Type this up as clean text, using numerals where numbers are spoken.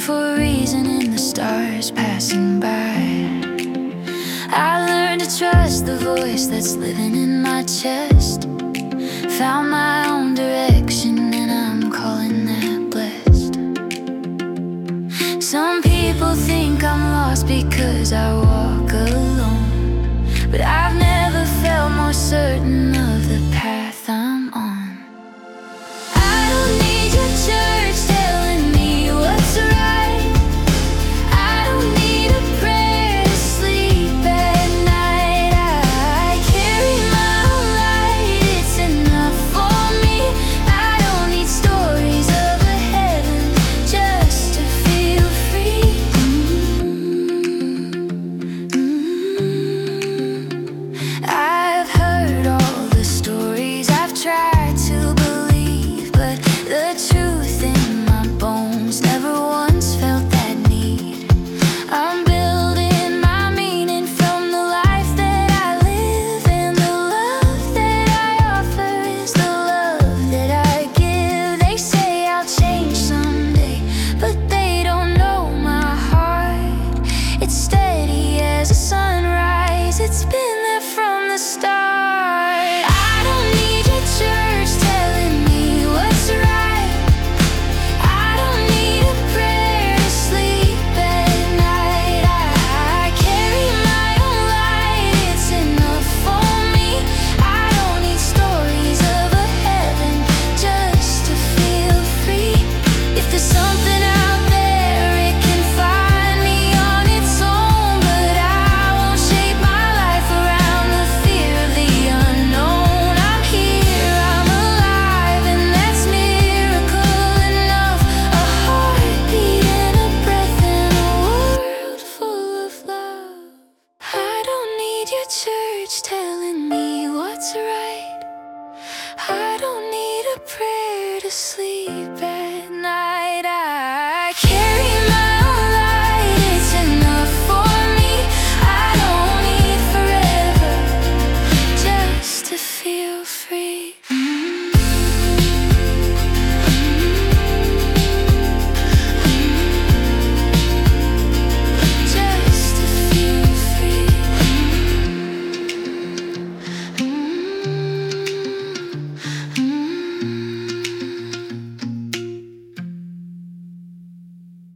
for a reason in the stars passing by. I learned to trust the voice that's living in my chest. Found my own direction and I'm calling that blessed. Some people think I'm lost because I walk alone, but I've never felt more certain of the